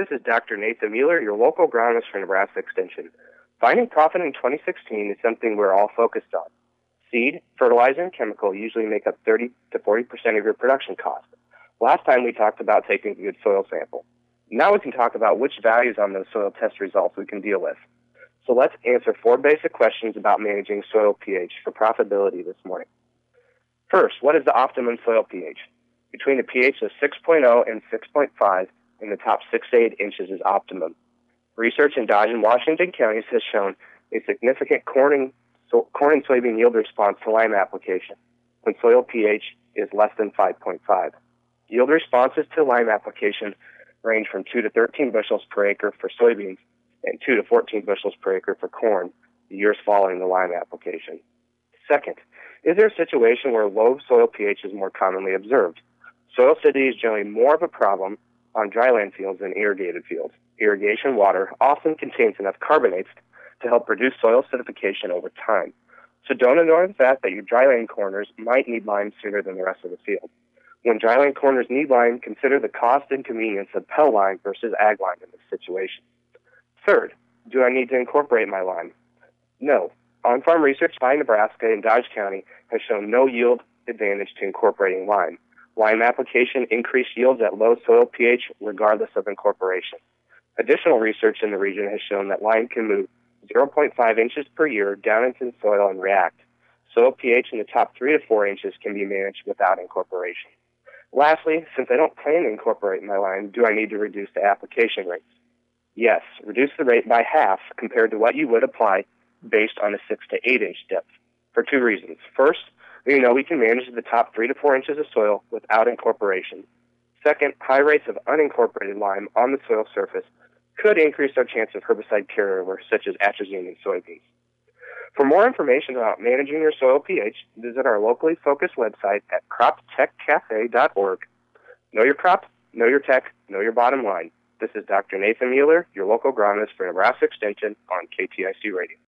This is Dr. Nathan Mueller, your local agronomist for Nebraska Extension. Finding profit in 2016 is something we're all focused on. Seed, fertilizer, and chemical usually make up 30 to 40% of your production cost. Last time we talked about taking a good soil sample. Now we can talk about which values on those soil test results we can deal with. So let's answer 4 basic questions about managing soil pH for profitability this morning. First, what is the optimum soil pH? Between a pH of 6.0 and 6.5 in the top 6 to 8 inches is optimum. Research in Dodge and Washington counties has shown a significant corn and soybean yield response to lime application when soil pH is less than 5.5. Yield responses to lime application range from 2 to 13 bushels per acre for soybeans and 2 to 14 bushels per acre for corn the years following the lime application. Second, is there a situation where low soil pH is more commonly observed? Soil acidity is generally more of a problem on dryland fields than irrigated fields. Irrigation water often contains enough carbonates to help reduce soil acidification over time. So don't ignore the fact that your dryland corners might need lime sooner than the rest of the field. When dryland corners need lime, consider the cost and convenience of Pell lime versus ag lime in this situation. Third, do I need to incorporate my lime? No. On-farm research by Nebraska and Dodge County has shown no yield advantage to incorporating lime. Lime application increased yields at low soil pH regardless of incorporation. Additional research in the region has shown that lime can move 0.5 inches per year down into the soil and react. Soil pH in the top 3 to 4 inches can be managed without incorporation. Lastly, since I don't plan to incorporate my lime, do I need to reduce the application rates? Yes, reduce the rate by half compared to what you would apply based on a 6 to 8 inch depth for 2 reasons. First, we know we can manage the top 3 to 4 inches of soil without incorporation. Second, high rates of unincorporated lime on the soil surface could increase our chance of herbicide carryover, such as atrazine in soybeans. For more information about managing your soil pH, visit our locally focused website at croptechcafe.org. Know your crop, know your tech, know your bottom line. This is Dr. Nathan Mueller, your local agronomist for Nebraska Extension on KTIC Radio.